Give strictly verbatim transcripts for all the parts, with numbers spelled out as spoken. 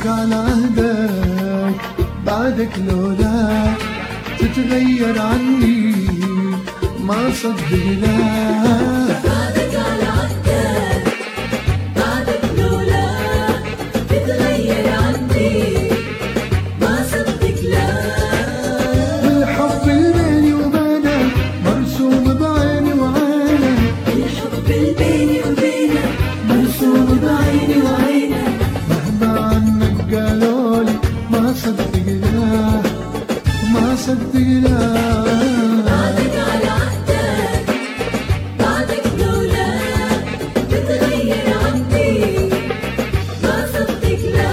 على عهدك بعدك لولا تتغير عني ما صدقنا. بعدك على عهدك بعدك لولا تتغير عني ما صدق لا. الحب اللي بيني وبينك مرسوم بعيني وعينك، الحب اللي بيني وبينك مرسوم بعيني وعينك، مهما عنك قالولي ما صدقنا ما صدقنا. بعدك على عهدك بعدك لولا تتغير عني ما صدق لا.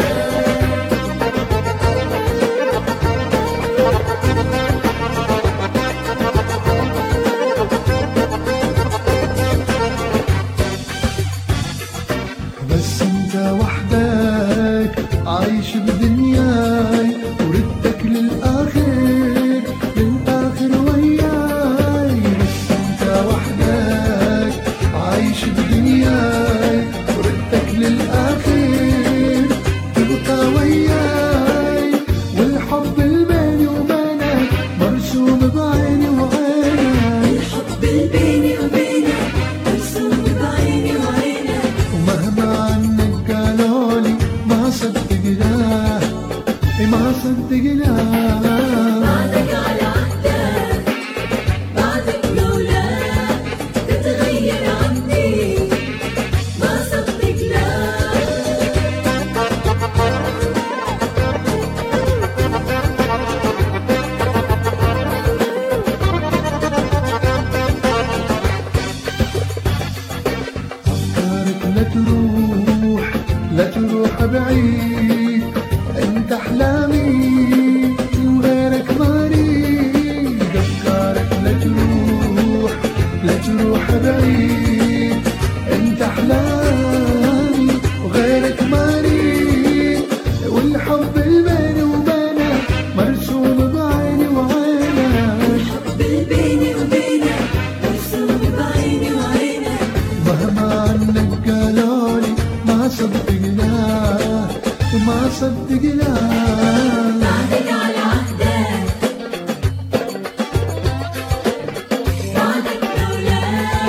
بس انت وحدك عايش بدنياي وردك للآخر للآخر وياي. بس انت وحدك عايش بدنياي وردك للآخر تبقى وياي. والحب اللي بيني وبينك مرسوم بعيني وعينك، الحب اللي بيني وبينك مرسوم بعيني وعينك، ومهما عنك قالولي ما صدقنا ما صدقنا. بعدك على عهدك بعدك لولا تتغير عني ما صدق لا. أفكارك لا تروح لا تروح بعيد، انت احلامي وغيرك ما اريد. افكارك لا تروح لا تروح بعيد، انت احلامي وغيرك ما اريد. والحب اللي بيني وبينك مرسوم بعيني وعينك، الحب اللي بيني وبينك مرسوم بعيني وعينك، مهما عنك قالولي ما صدقنا ما صدقنا. بعدك على عهدك بعدك لولا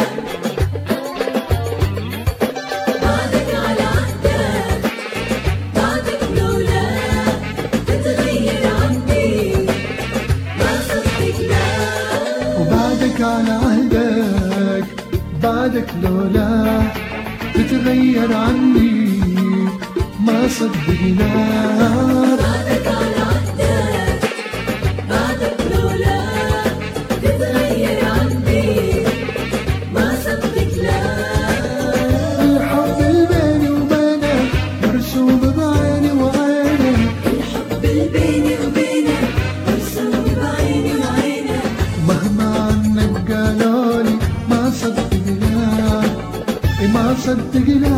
بعدك على عهدك بعدك لولا تتغير عني ما صدق لا. وبعدك على عهدك بعدك لولا تتغير عني ما صدقنا. بعدك على عهدك بعدك لولا تتغير عني ما صدق لا. الحب اللي بيني وبينك مرسوم بعيني وعينك، الحب اللي بيني وبينك مرسوم بعيني وعينك، مهما عنك قالولي ما صدقنا ما صدقنا.